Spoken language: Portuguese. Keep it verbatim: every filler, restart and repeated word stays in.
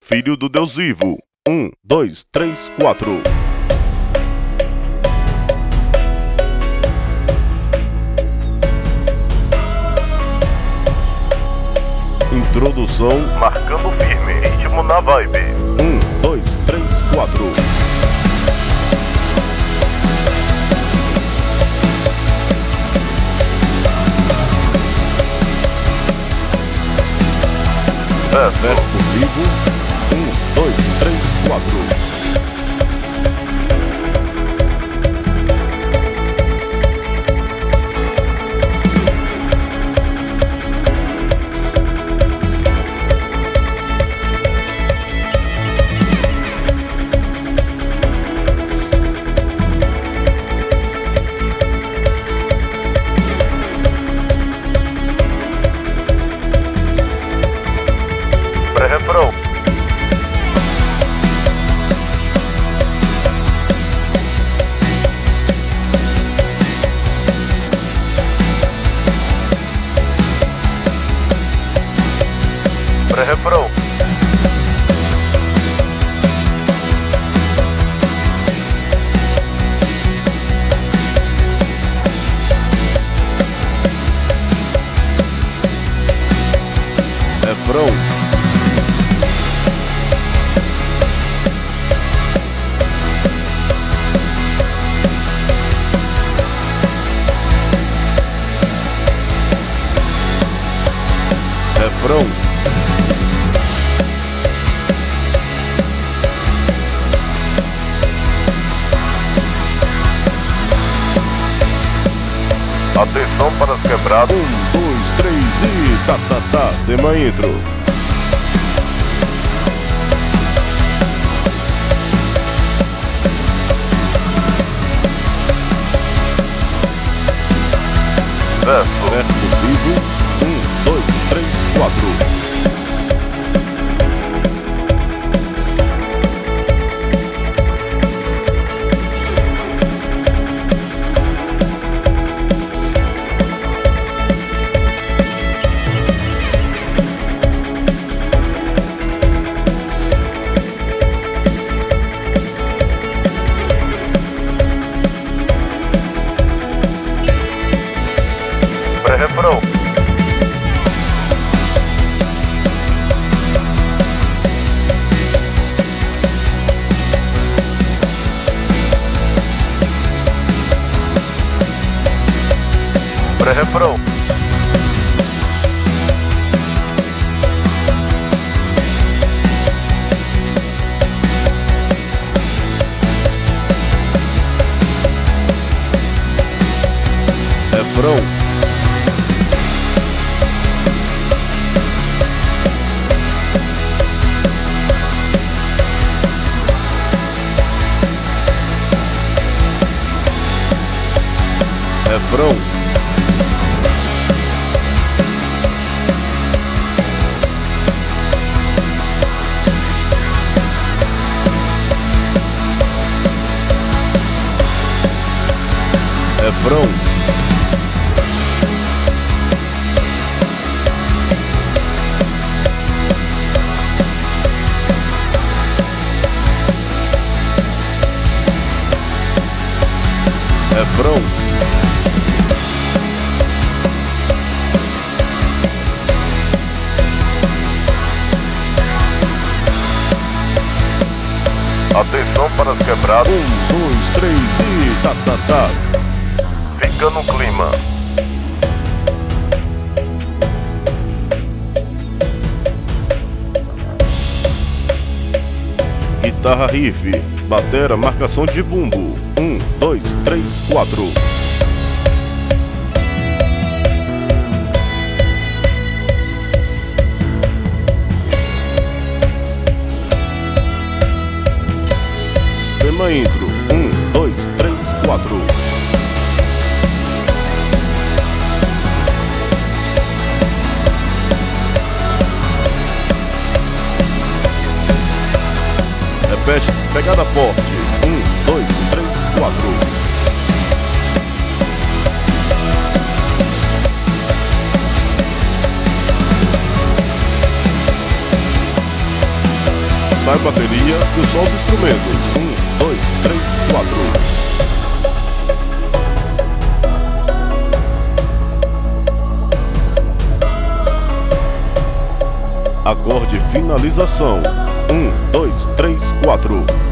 filho do Deus vivo. Um, dois, três, quatro. Introdução. Marcando firme, ritmo na vibe. Um, dois, três, quatro. Verso. Verbo vivo. Um, dois, três, quatro. Pré-refrão. Pré-refrão. Refrão. Refrão. Atenção para as quebradas. Um, dois, três e tá, tá, tá. Tema intro. Verso. Verbo vivo. Um, dois, três, quatro. Pré-refrão. Pré-refrão. Refrão. Refrão. Refrão. Refrão. Atenção para as quebradas. Um, dois, três e tá, tá, tá. Fica no clima. Guitarra riff. Batera, marcação de bumbo. Um, dois, três, quatro. Tema intro. Um, dois, três, quatro. Repete, pegada forte. Um, dois, três, quatro. sai bateria e só os instrumentos. Um, dois, três, quatro. Acorde finalização. Um, dois, três, quatro.